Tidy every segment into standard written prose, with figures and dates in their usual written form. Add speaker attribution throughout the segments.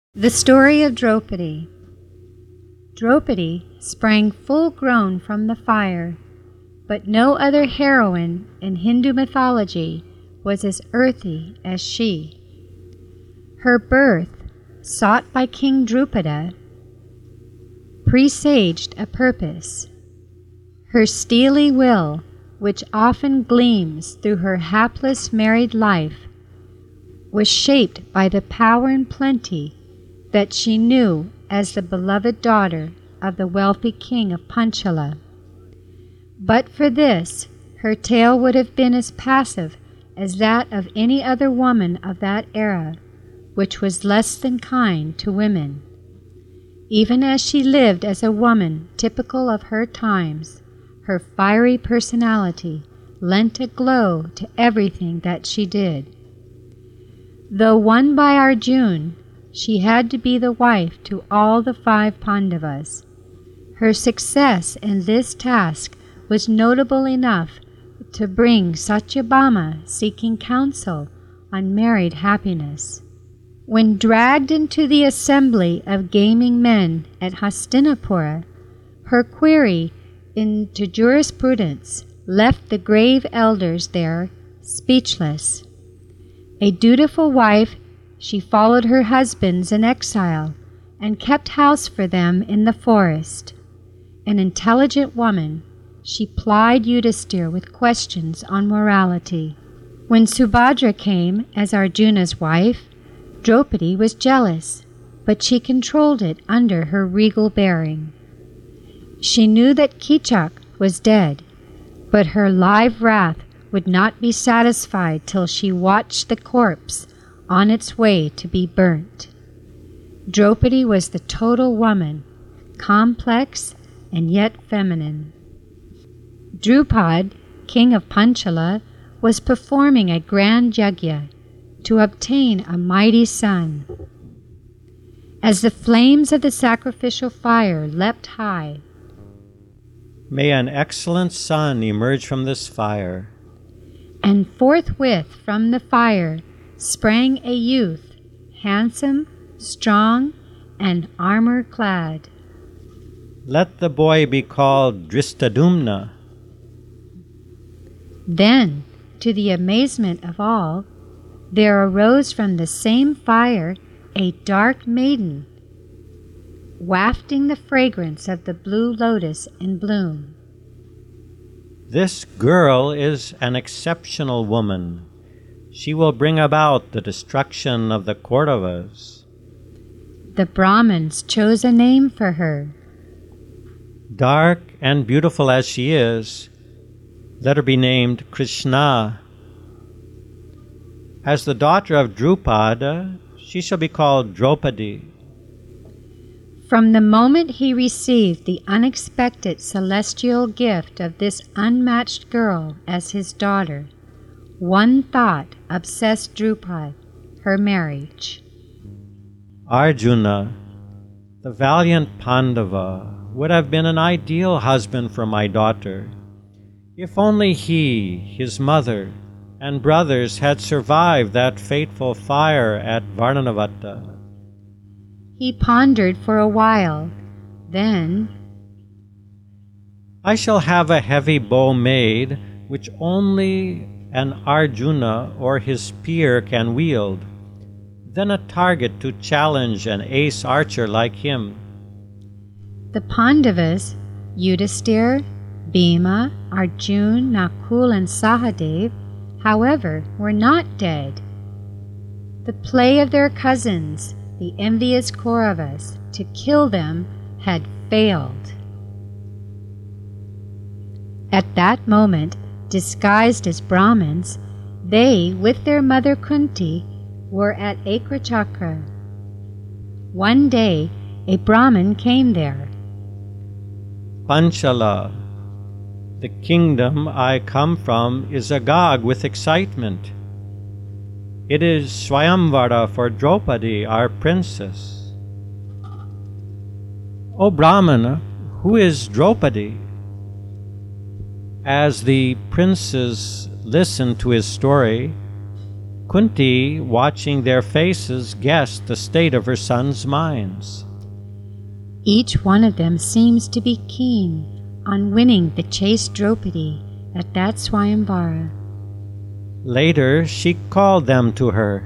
Speaker 1: The story of Draupadi. Draupadi sprang full-grown from the fire, but no other heroine in Hindu mythology was as earthy as she. Her birth, sought by King Drupada, presaged a purpose. Her steely will, which often gleams through her hapless married life, was shaped by the power and plenty that she knew as the beloved daughter of the wealthy king of Panchala. But for this, her tale would have been as passive as that of any other woman of that era, which was less than kind to women. Even as she lived as a woman typical of her times, her fiery personality lent a glow to everything that she did. Though won by Arjuna, she had to be the wife to all the 5 Pandavas. Her success in this task was notable enough to bring Satyabhama seeking counsel on married happiness. When dragged into the assembly of gaming men at Hastinapura, her query into jurisprudence left the grave elders there speechless. A dutiful wife, she followed her husbands in exile and kept house for them in the forest. An intelligent woman, she plied Yudhisthira with questions on morality. When Subhadra came as Arjuna's wife, Draupadi was jealous, but she controlled it under her regal bearing. She knew that Kichak was dead, but her live wrath would not be satisfied till she watched the corpse on its way to be burnt. Draupadi was the total woman, complex and yet feminine. Drupad, king of Panchala, was performing a grand yajna to obtain a mighty son. As the flames of the sacrificial fire leapt high,
Speaker 2: "May an excellent son emerge from this fire."
Speaker 1: And forthwith from the fire sprang a youth, handsome, strong, and armor-clad.
Speaker 2: "Let the boy be called Dristadumna."
Speaker 1: Then, to the amazement of all, there arose from the same fire a dark maiden, wafting the fragrance of the blue lotus in bloom.
Speaker 2: "This girl is an exceptional woman. She will bring about the destruction of the Kauravas."
Speaker 1: The Brahmins chose a name for her.
Speaker 2: "Dark and beautiful as she is, let her be named Krishna. As the daughter of Drupada, she shall be called Draupadi."
Speaker 1: From the moment he received the unexpected celestial gift of this unmatched girl as his daughter, one thought obsessed Drupad, her marriage.
Speaker 2: "Arjuna, the valiant Pandava, would have been an ideal husband for my daughter, if only he, his mother, and brothers had survived that fateful fire at Varnavata."
Speaker 1: He pondered for a while, then,
Speaker 2: "I shall have a heavy bow made, which only an Arjuna or his spear can wield, then a target to challenge an ace archer like him."
Speaker 1: The Pandavas, Yudhisthira, Bhima, Arjuna, Nakul, and Sahadev, however, were not dead. The play of their cousins, the envious Kauravas, to kill them had failed. At that moment, disguised as Brahmins, they, with their mother Kunti, were at Ekrachakra. One day, a Brahmin came there.
Speaker 2: "Panchala, the kingdom I come from, is agog with excitement. It is Swayamvara for Draupadi, our princess." "O Brahmana, who is Draupadi?" As the princes listened to his story, Kunti, watching their faces, guessed the state of her sons' minds.
Speaker 1: Each one of them seems to be keen on winning the chaste Draupadi at that Swayamvara.
Speaker 2: Later, she called them to her.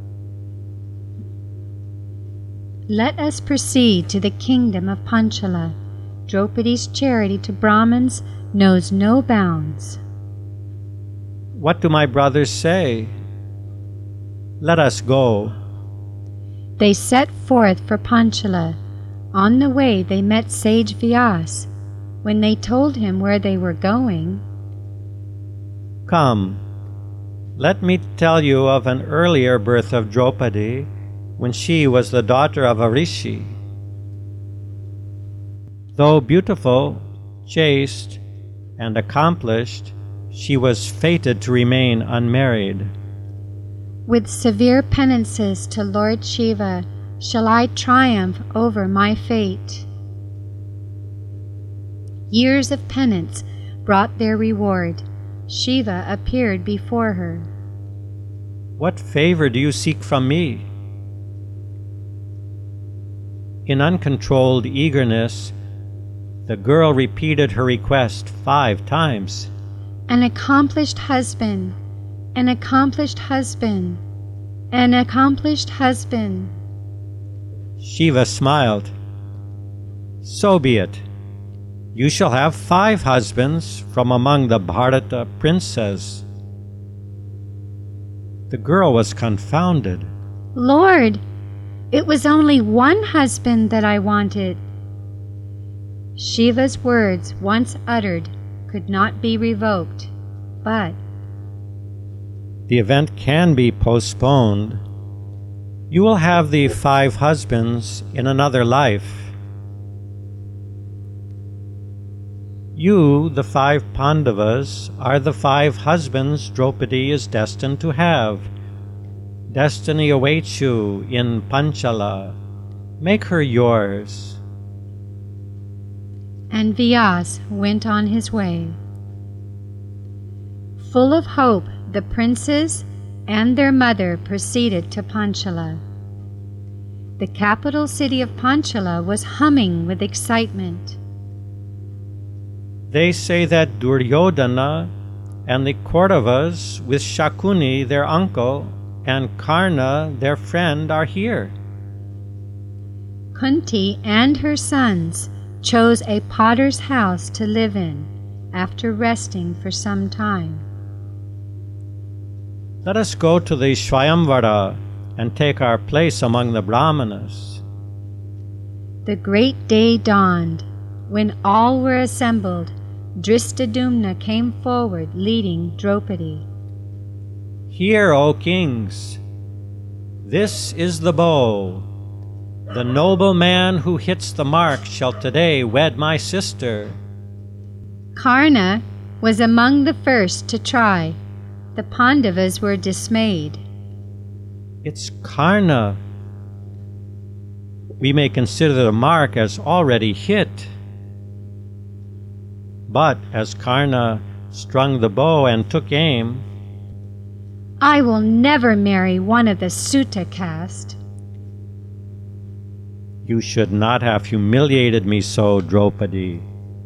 Speaker 1: Let us proceed to the kingdom of Panchala. Draupadi's charity to Brahmins knows no bounds.
Speaker 2: What do my brothers say? Let us go.
Speaker 1: They set forth for Panchala. On the way they met sage Vyas. When they told him where they were going,
Speaker 2: Come, let me tell you of an earlier birth of Draupadi, when she was the daughter of a rishi. Though beautiful, chaste, and accomplished, she was fated to remain unmarried.
Speaker 1: with severe penances to Lord Shiva shall I triumph over my fate. Years of penance brought their reward. Shiva appeared before her.
Speaker 2: What favor do you seek from me? In uncontrolled eagerness, the girl repeated her request 5 times.
Speaker 1: An accomplished husband, an accomplished husband, an accomplished husband.
Speaker 2: Shiva smiled. So be it. You shall have 5 husbands from among the Bharata princes. The girl was confounded.
Speaker 1: Lord, it was only one husband that I wanted. Shiva's words, once uttered, could not be revoked, but
Speaker 2: The event can be postponed. You will have the 5 husbands in another life. You, the 5 Pandavas, are the 5 husbands Draupadi is destined to have. Destiny awaits you in Panchala. Make her yours.
Speaker 1: and Vyas went on his way. Full of hope, the princes and their mother proceeded to Panchala. The capital city of Panchala was humming with excitement.
Speaker 2: They say that Duryodhana and the Kauravas, with Shakuni, their uncle, and Karna, their friend, are here.
Speaker 1: Kunti and her sons chose a potter's house to live in after resting for some time.
Speaker 2: Let us go to the Swayamvara and take our place among the Brahmanas.
Speaker 1: The great day dawned. When all were assembled, Dristadumna came forward leading Draupadi.
Speaker 2: Hear, O kings! This is the bow. The noble man who hits the mark shall today wed my sister.
Speaker 1: Karna was among the first to try. The Pandavas were dismayed.
Speaker 2: It's Karna. We may consider the mark as already hit. But as Karna strung the bow and took aim,
Speaker 1: I will never marry one of the Sutta caste.
Speaker 2: you should not have humiliated me so, Draupadi.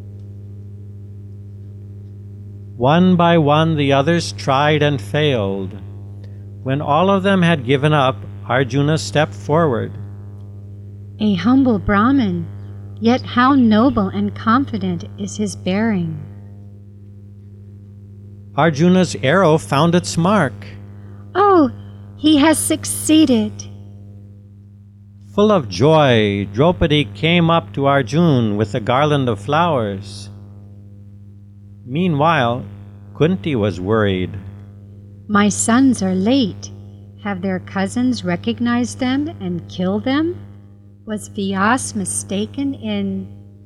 Speaker 2: One by one the others tried and failed. When all of them had given up, Arjuna stepped forward.
Speaker 1: A humble Brahmin, yet how noble and confident is his bearing.
Speaker 2: Arjuna's arrow found its mark.
Speaker 1: Oh, he has succeeded.
Speaker 2: Full of joy, Draupadi came up to Arjuna with a garland of flowers. Meanwhile, Kunti was worried.
Speaker 1: My sons are late. Have their cousins recognized them and killed them? Was Vyas mistaken in...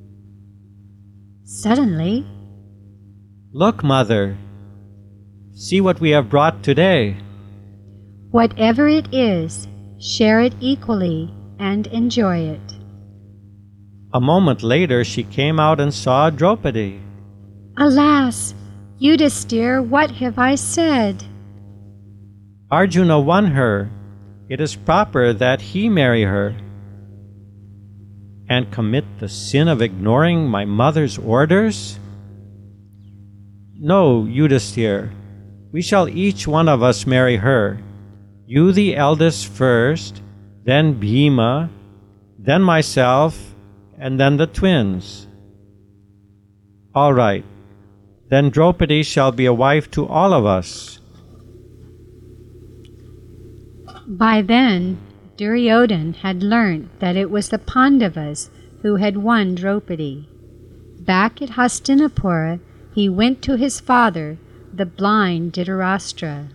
Speaker 1: Suddenly,
Speaker 2: Look, mother, see what we have brought today.
Speaker 1: whatever it is, share it equally and enjoy it.
Speaker 2: A moment later she came out and saw Draupadi.
Speaker 1: Alas, Yudhisthira, what have I said?
Speaker 2: Arjuna won her. It is proper that he marry her. And commit the sin of ignoring my mother's orders? No, Yudhisthira, we shall each one of us marry her. You the eldest first, then Bhima, then myself, and then the twins. All right, then Draupadi shall be a wife to all of us.
Speaker 1: By then, Duryodhana had learnt that it was the Pandavas who had won Draupadi. Back at Hastinapura, he went to his father, the blind Dhritarashtra.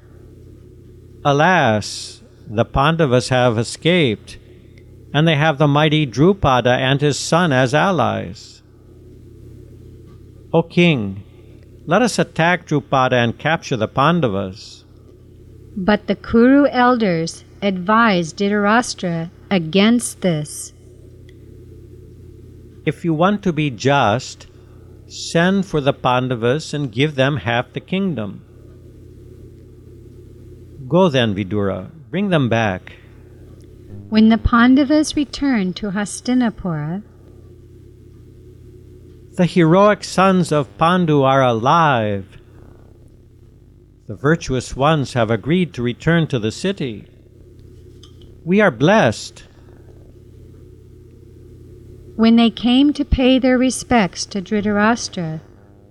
Speaker 2: Alas, the Pandavas have escaped, and they have the mighty Drupada and his son as allies. O king, let us attack Drupada and capture the Pandavas.
Speaker 1: But the Kuru elders advised Dhritarashtra against this.
Speaker 2: If you want to be just, send for the Pandavas and give them half the kingdom. Go then, Vidura, bring them back.
Speaker 1: When the Pandavas returned to Hastinapura,
Speaker 2: the heroic sons of Pandu are alive. The virtuous ones have agreed to return to the city. We are blessed.
Speaker 1: When they came to pay their respects to Dhritarashtra,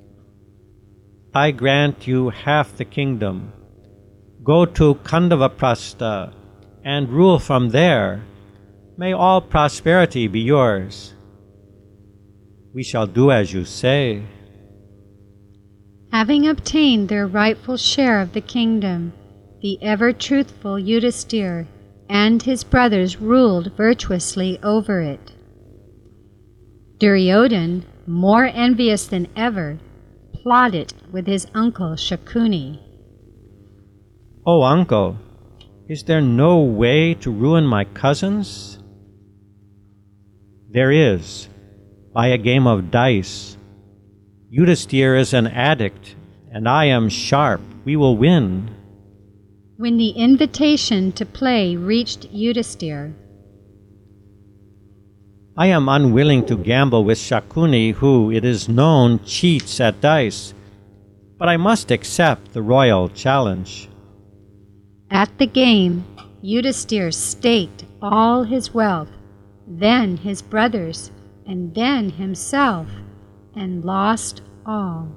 Speaker 2: I grant you half the kingdom. Go to Kandavaprastha and rule from there. May all prosperity be yours. We shall do as you say.
Speaker 1: Having obtained their rightful share of the kingdom, the ever-truthful Yudhisthira and his brothers ruled virtuously over it. Duryodhana, more envious than ever, plotted with his uncle Shakuni.
Speaker 2: Oh, uncle, is there no way to ruin my cousins? There is, by a game of dice. Yudhisthira is an addict, and I am sharp. We will win.
Speaker 1: When the invitation to play reached Yudhisthira,
Speaker 2: I am unwilling to gamble with Shakuni, who, it is known, cheats at dice, but I must accept the royal challenge.
Speaker 1: At the game, Yudhisthira staked all his wealth, then his brothers, and then himself, and lost all.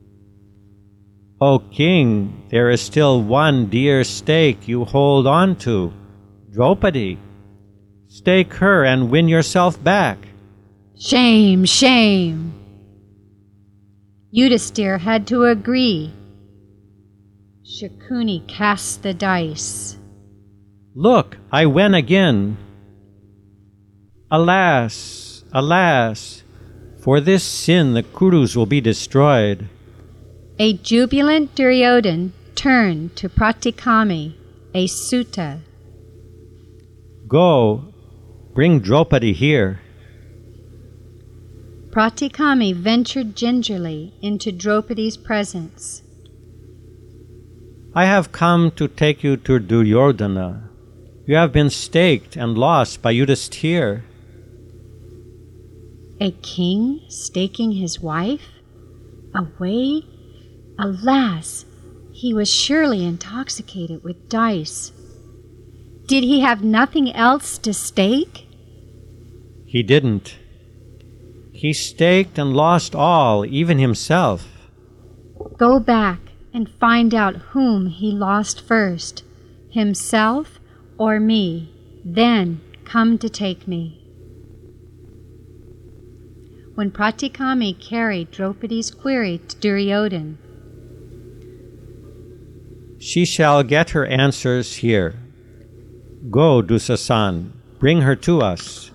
Speaker 2: O king, there is still one dear stake you hold on to, Draupadi. Stake her and win yourself back.
Speaker 1: Shame, shame! Yudhisthira had to agree. Shakuni cast the dice.
Speaker 2: Look, I win again. Alas, alas, for this sin the Kurus will be destroyed.
Speaker 1: A jubilant Duryodhana turned to Pratikami, a Sutta.
Speaker 2: Go, bring Draupadi here.
Speaker 1: Pratikami ventured gingerly into Draupadi's presence.
Speaker 2: I have come to take you to Duryodhana. You have been staked and lost by Yudhisthira.
Speaker 1: A king staking his wife? Away? Alas, he was surely intoxicated with dice. Did he have nothing else to stake?
Speaker 2: He didn't. He staked and lost all, even himself.
Speaker 1: Go back and find out whom he lost first, himself or me. Then come to take me. When Pratikami carried Draupadi's query to Duryodhana,
Speaker 2: She shall get her answers here. Go, Dusasan, bring her to us.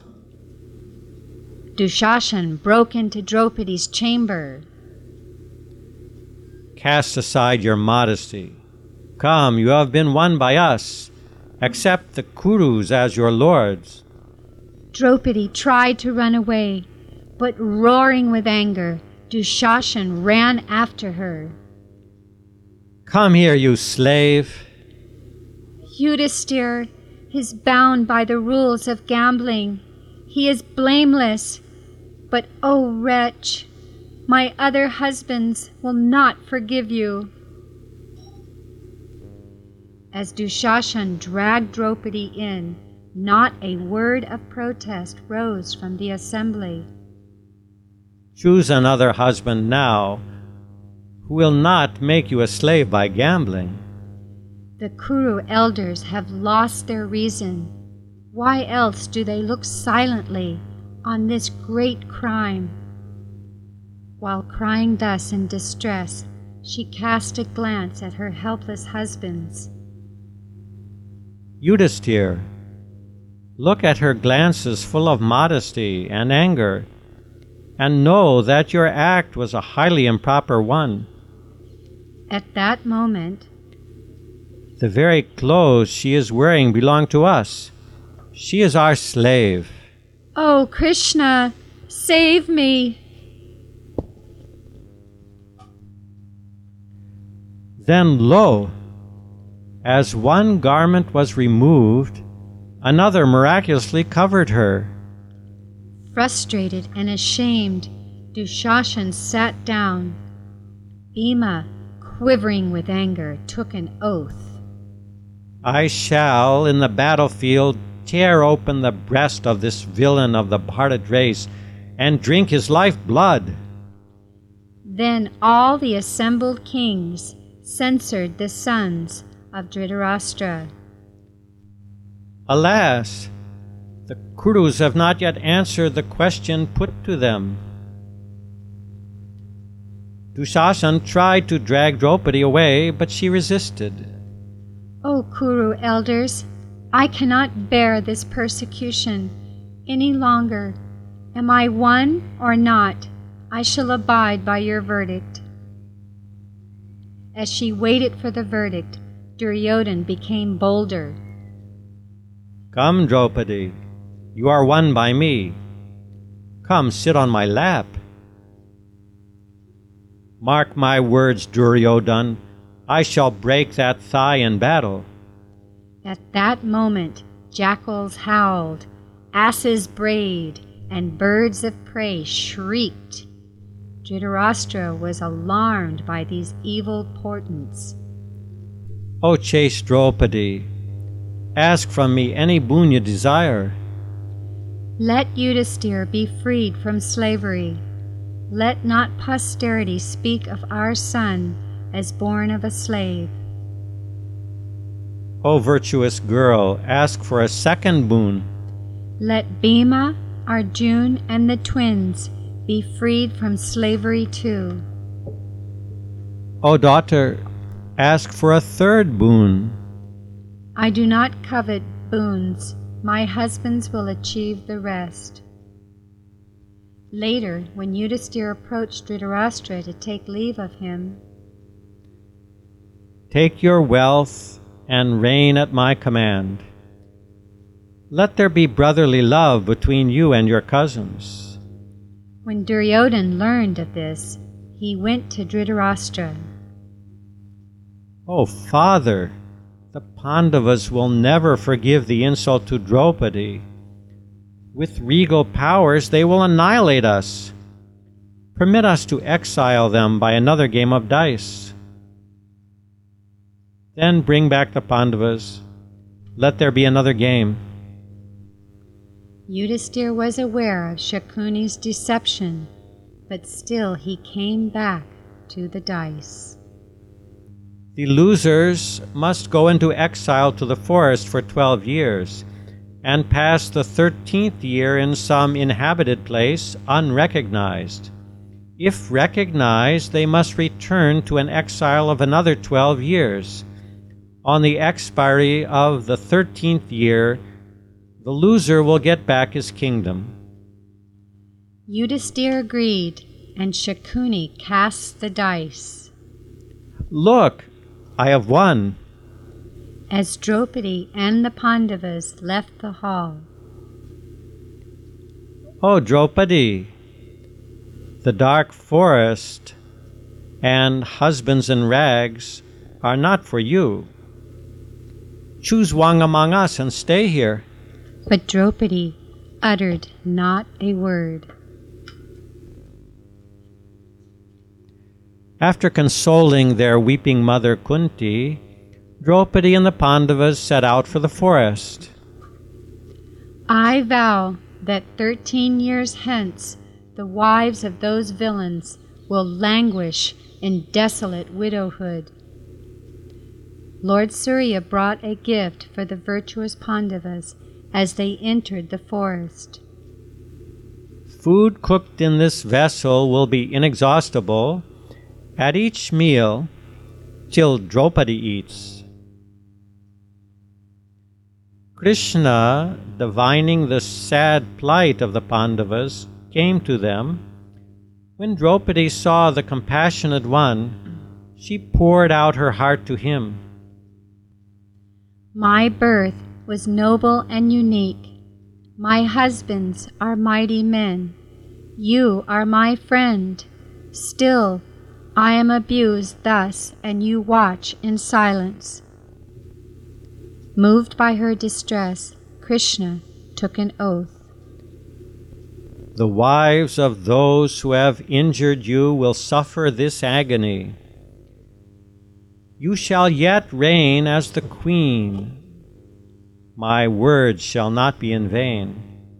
Speaker 1: Dushashan broke into Draupadi's chamber.
Speaker 2: Cast aside your modesty. Come, you have been won by us. Accept the Kurus as your lords.
Speaker 1: Draupadi tried to run away, but roaring with anger, Dushashan ran after her.
Speaker 2: Come here, you slave.
Speaker 1: Yudhisthira is bound by the rules of gambling. He is blameless. But, O wretch, my other husbands will not forgive you. As Dushashan dragged Draupadi in, not a word of protest rose from the assembly.
Speaker 2: Choose another husband now, who will not make you a slave by gambling.
Speaker 1: The Kuru elders have lost their reason. Why else do they look silently on this great crime? While crying thus in distress, she cast a glance at her helpless husbands.
Speaker 2: Yudhisthira, look at her glances full of modesty and anger, and know that your act was a highly improper one.
Speaker 1: At that moment,
Speaker 2: the very clothes she is wearing belong to us. She is our slave.
Speaker 1: Oh, Krishna, save me!
Speaker 2: Then lo, as one garment was removed, another miraculously covered her.
Speaker 1: Frustrated and ashamed, Dushashan sat down. Bhima, quivering with anger, took an oath.
Speaker 2: I shall, in the battlefield, tear open the breast of this villain of the Bharata race and drink his life blood.
Speaker 1: Then all the assembled kings censured the sons of Dhritarashtra.
Speaker 2: Alas, the Kurus have not yet answered the question put to them. Dushashan tried to drag Draupadi away, but she resisted.
Speaker 1: O Kuru elders, I cannot bear this persecution any longer. Am I one or not? I shall abide by your verdict. As she waited for the verdict, Duryodhan became bolder.
Speaker 2: Come, Draupadi, you are won by me. Come, sit on my lap. Mark my words, Duryodhan, I shall break that thigh in battle.
Speaker 1: At that moment, jackals howled, asses brayed, and birds of prey shrieked. Dhritarashtra was alarmed by these evil portents.
Speaker 2: O chaste Draupadi, ask from me any boon you desire.
Speaker 1: Let Yudhisthira be freed from slavery. Let not posterity speak of our son as born of a slave.
Speaker 2: O virtuous girl, ask for a second boon.
Speaker 1: Let Bhima, Arjuna, and the twins be freed from slavery too.
Speaker 2: O daughter, ask for a third boon.
Speaker 1: I do not covet boons. My husbands will achieve the rest. Later, when Yudhisthira approached Dhritarashtra to take leave of him,
Speaker 2: take your wealth and reign at my command. Let there be brotherly love between you and your cousins.
Speaker 1: When Duryodhan learned of this, he went to Dhritarashtra.
Speaker 2: O father, the Pandavas will never forgive the insult to Draupadi. With regal powers, they will annihilate us. Permit us to exile them by another game of dice. Then bring back the Pandavas. Let there be another game.
Speaker 1: Yudhisthira was aware of Shakuni's deception, but still he came back to the dice.
Speaker 2: The losers must go into exile to the forest for 12 years, and pass the 13th year in some inhabited place unrecognized. If recognized, they must return to an exile of another 12 years. On the expiry of the 13th year, the loser will get back his kingdom.
Speaker 1: Yudhisthira agreed, and Shakuni cast the dice.
Speaker 2: Look, I have won.
Speaker 1: As Draupadi and the Pandavas left the hall.
Speaker 2: O Draupadi, the dark forest and husbands in rags are not for you. Choose one among us and stay here."
Speaker 1: But Draupadi uttered not a word.
Speaker 2: After consoling their weeping mother Kunti, Draupadi and the Pandavas set out for the forest.
Speaker 1: "I vow that 13 years hence the wives of those villains will languish in desolate widowhood." Lord Surya brought a gift for the virtuous Pandavas as they entered the forest.
Speaker 2: "Food cooked in this vessel will be inexhaustible at each meal till Draupadi eats." Krishna, divining the sad plight of the Pandavas, came to them. When Draupadi saw the compassionate one, she poured out her heart to him.
Speaker 1: "My birth was noble and unique. My husbands are mighty men. You are my friend. Still, I am abused thus, and you watch in silence." Moved by her distress, Krishna took an oath.
Speaker 2: "The wives of those who have injured you will suffer this agony. You shall yet reign as the queen. My words shall not be in vain."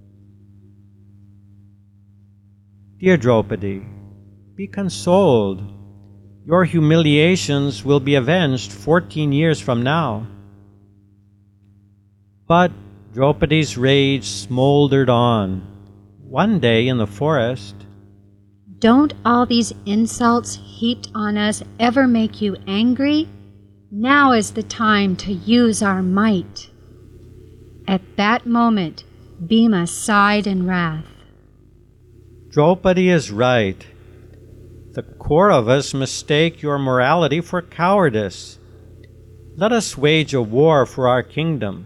Speaker 2: Dear Draupadi, be consoled. Your humiliations will be avenged 14 years from now. But Draupadi's rage smoldered on. One day in the forest,
Speaker 1: "Don't all these insults heaped on us ever make you angry? Now is the time to use our might." At that moment, Bhima sighed in wrath.
Speaker 2: Draupadi is right. The core of us mistake your morality for cowardice. Let us wage a war for our kingdom.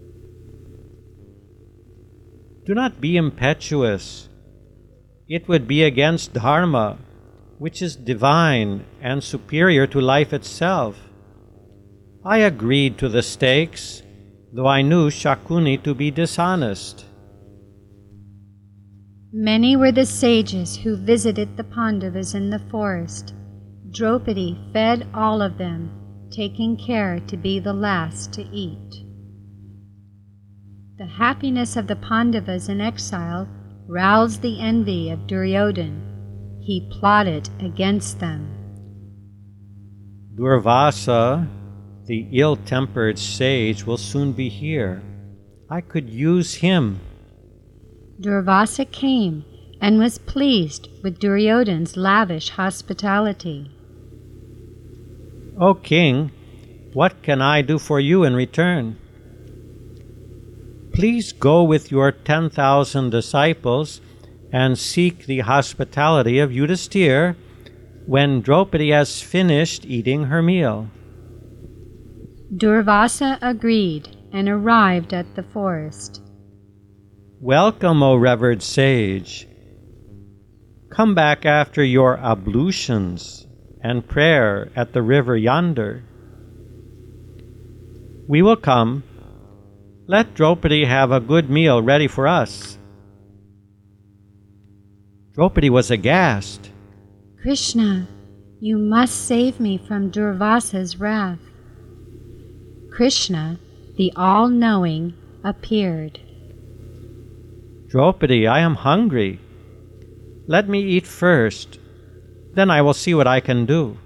Speaker 2: Do not be impetuous. It would be against Dharma, which is divine and superior to life itself. I agreed to the stakes, though I knew Shakuni to be dishonest.
Speaker 1: Many were the sages who visited the Pandavas in the forest. Draupadi fed all of them, taking care to be the last to eat. The happiness of the Pandavas in exile roused the envy of Duryodhana. He plotted against them.
Speaker 2: Durvasa, the ill-tempered sage, will soon be here. I could use him.
Speaker 1: Durvasa came and was pleased with Duryodhana's lavish hospitality.
Speaker 2: O king, what can I do for you in return? Please go with your 10,000 disciples and seek the hospitality of Yudhisthira when Draupadi has finished eating her meal.
Speaker 1: Durvasa agreed and arrived at the forest.
Speaker 2: Welcome, O revered sage. Come back after your ablutions and prayer at the river yonder. We will come. Let Draupadi have a good meal ready for us. Draupadi was aghast.
Speaker 1: Krishna, you must save me from Durvasa's wrath. Krishna, the all-knowing, appeared.
Speaker 2: Draupadi, I am hungry. Let me eat first, then I will see what I can do.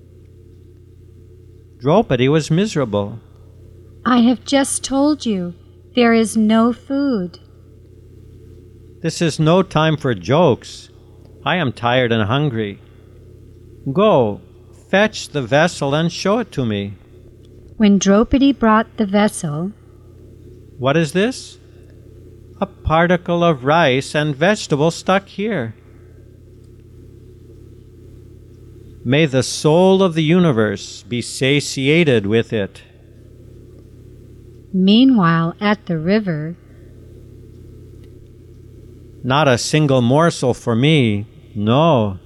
Speaker 2: Draupadi was miserable.
Speaker 1: I have just told you, there is no food.
Speaker 2: This is no time for jokes. I am tired and hungry. Go, fetch the vessel and show it to me.
Speaker 1: When Draupadi brought the vessel,
Speaker 2: What is this? A particle of rice and vegetable stuck here. May the soul of the universe be satiated with it.
Speaker 1: meanwhile at the river,
Speaker 2: Not a single morsel for me, no.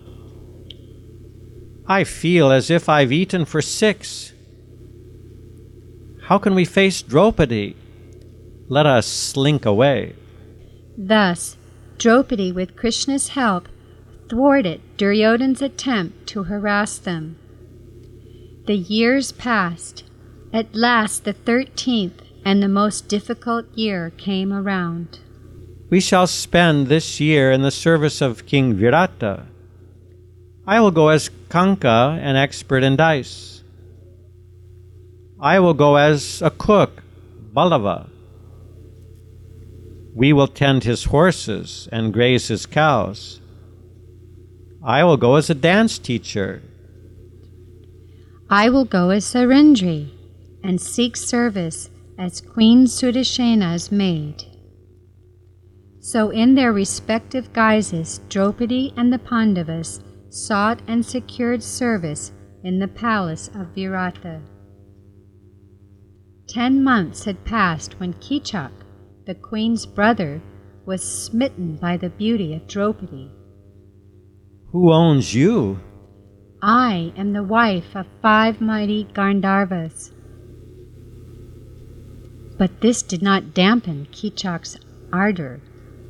Speaker 2: I feel as if I've eaten for 6. How can we face Draupadi? Let us slink away.
Speaker 1: Thus, Draupadi, with Krishna's help, thwarted Duryodhana's attempt to harass them. The years passed. At last the 13th and the most difficult year came around.
Speaker 2: We shall spend this year in the service of King Virata. I will go as Kanka, an expert in dice. I will go as a cook, Ballava. We will tend his horses and graze his cows. I will go as a dance teacher.
Speaker 1: I will go as Sarindri and seek service as Queen Sudashena's maid. So in their respective guises, Draupadi and the Pandavas sought and secured service in the palace of Virata. 10 months had passed when Kichak, the queen's brother, was smitten by the beauty of Draupadi.
Speaker 2: Who owns you?
Speaker 1: I am the wife of 5 mighty Gandharvas. But this did not dampen Kichak's ardor.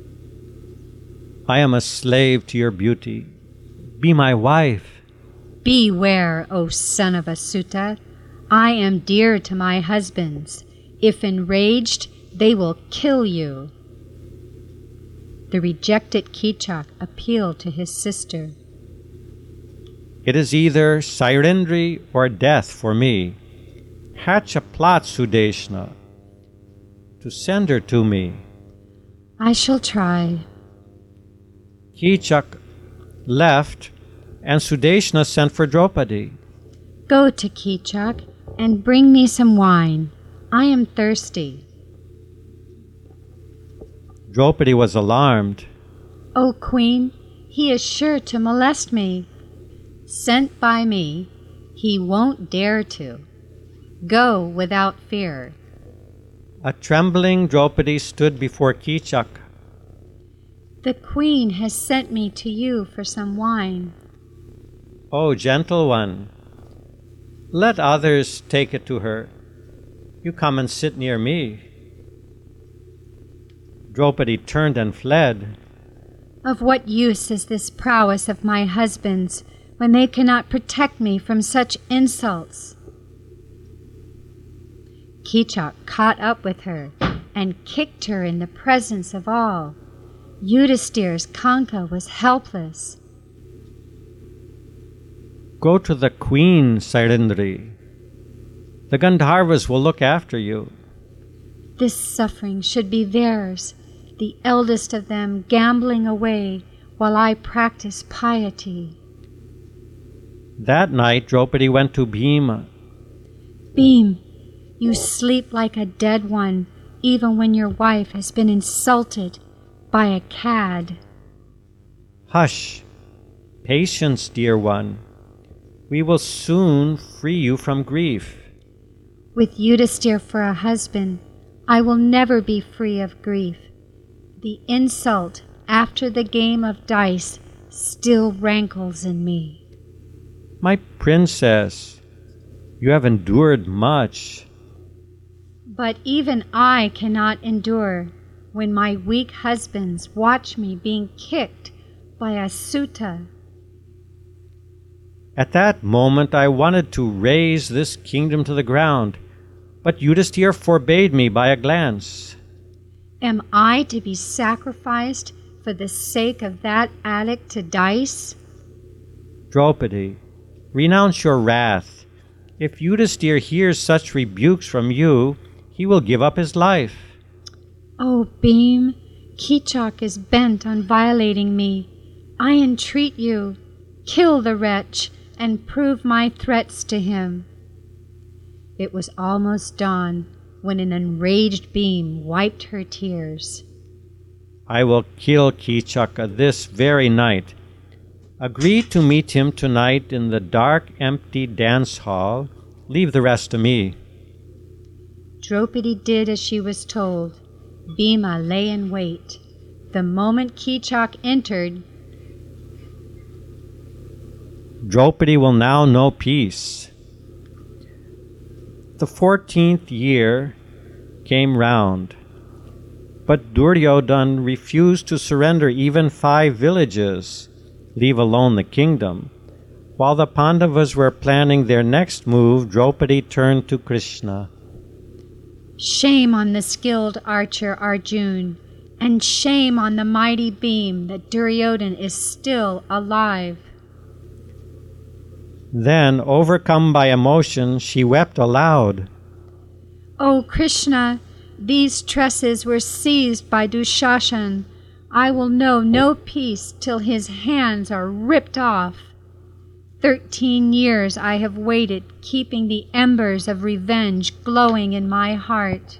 Speaker 2: I am a slave to your beauty. Be my wife.
Speaker 1: Beware, O son of Asuta. I am dear to my husbands. If enraged, they will kill you. The rejected Kichak appealed to his sister.
Speaker 2: It is either Sairendri or death for me. Hatch a plot, Sudeshna, to send her to me.
Speaker 1: I shall try.
Speaker 2: Kichak left, and Sudeshna sent for Draupadi.
Speaker 1: Go to Kichak and bring me some wine. I am thirsty.
Speaker 2: Draupadi was alarmed.
Speaker 1: O Queen, he is sure to molest me. Sent by me, he won't dare to. Go without fear.
Speaker 2: A trembling Draupadi stood before Kichak.
Speaker 1: The Queen has sent me to you for some wine.
Speaker 2: O gentle one, let others take it to her. You come and sit near me. Draupadi turned and fled.
Speaker 1: Of what use is this prowess of my husband's when they cannot protect me from such insults? Kichak caught up with her and kicked her in the presence of all. Yudhisthira's Kanka was helpless.
Speaker 2: Go to the queen, Sairendri. The Gandharvas will look after you.
Speaker 1: This suffering should be theirs, the eldest of them gambling away while I practice piety.
Speaker 2: That night Draupadi went to Bhima.
Speaker 1: Bhim, you sleep like a dead one, even when your wife has been insulted by a cad.
Speaker 2: Hush! Patience, dear one. We will soon free you from grief.
Speaker 1: With Yudhisthira for a husband, I will never be free of grief. The insult after the game of dice still rankles in me.
Speaker 2: My princess, you have endured much.
Speaker 1: But even I cannot endure when my weak husbands watch me being kicked by Asuta.
Speaker 2: At that moment I wanted to raze this kingdom to the ground, but Yudhisthira forbade me by a glance.
Speaker 1: Am I to be sacrificed for the sake of that addict to dice?
Speaker 2: Draupadi, renounce your wrath. If Yudhisthira hears such rebukes from you, he will give up his life.
Speaker 1: Oh, Bhim, Kichak is bent on violating me. I entreat you, kill the wretch and prove my threats to him. It was almost dawn when an enraged Bhim wiped her tears.
Speaker 2: I will kill Kichak this very night. Agree to meet him tonight in the dark, empty dance hall. Leave the rest to me.
Speaker 1: Draupadi did as she was told. Bhima lay in wait. The moment Kichak entered,
Speaker 2: Draupadi will now know peace. the 14th year came round, but Duryodhana refused to surrender even 5 villages, leave alone the kingdom. While the Pandavas were planning their next move, Draupadi turned to Krishna.
Speaker 1: Shame on the skilled archer Arjun, and shame on the mighty beam that Duryodhana is still alive.
Speaker 2: Then, overcome by emotion, she wept aloud.
Speaker 1: O Krishna, these tresses were seized by Dushashan. I will know no peace till his hands are ripped off. 13 years I have waited, keeping the embers of revenge glowing in my heart.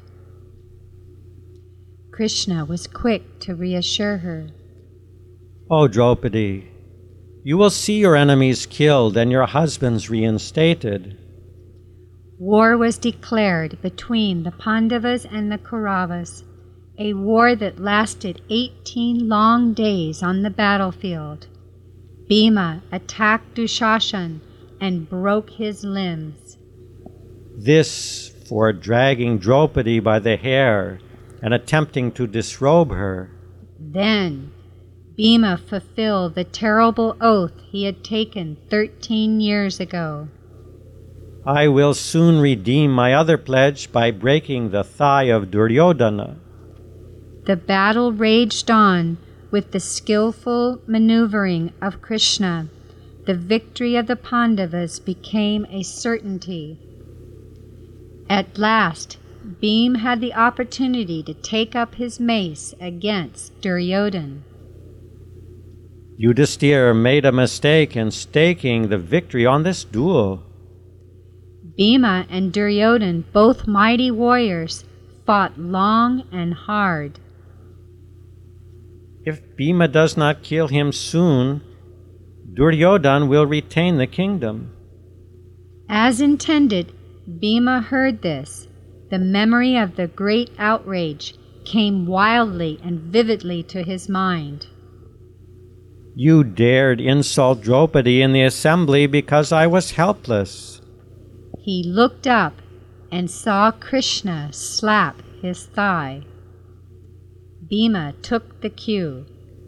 Speaker 1: Krishna was quick to reassure her.
Speaker 2: O Draupadi, you will see your enemies killed and your husbands reinstated.
Speaker 1: War was declared between the Pandavas and the Kauravas, a war that lasted 18 long days on the battlefield. Bhima attacked Dushashan and broke his limbs.
Speaker 2: This for dragging Draupadi by the hair and attempting to disrobe her.
Speaker 1: Then Bhima fulfilled the terrible oath he had taken 13 years ago.
Speaker 2: I will soon redeem my other pledge by breaking the thigh of Duryodhana.
Speaker 1: The battle raged on with the skillful maneuvering of Krishna. The victory of the Pandavas became a certainty. At last, Bhima had the opportunity to take up his mace against Duryodhana.
Speaker 2: Yudhisthira made a mistake in staking the victory on this duel.
Speaker 1: Bhima and Duryodhana, both mighty warriors, fought long and hard.
Speaker 2: If Bhima does not kill him soon, Duryodhana will retain the kingdom.
Speaker 1: As intended, Bhima heard this. The memory of the great outrage came wildly and vividly to his mind.
Speaker 2: You dared insult Draupadi in the assembly because I was helpless.
Speaker 1: He looked up and saw Krishna slap his thigh. Bhima took the cue.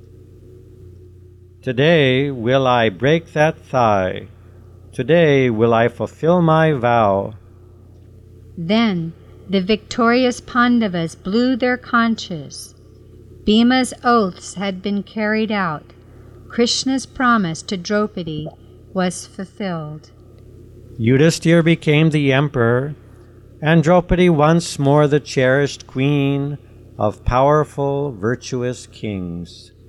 Speaker 2: Today will I break that thigh. Today will I fulfill my vow.
Speaker 1: Then the victorious Pandavas blew their conches. Bhima's oaths had been carried out. Krishna's promise to Draupadi was fulfilled.
Speaker 2: Yudhisthira became the emperor, and Draupadi once more the cherished queen of powerful, virtuous kings.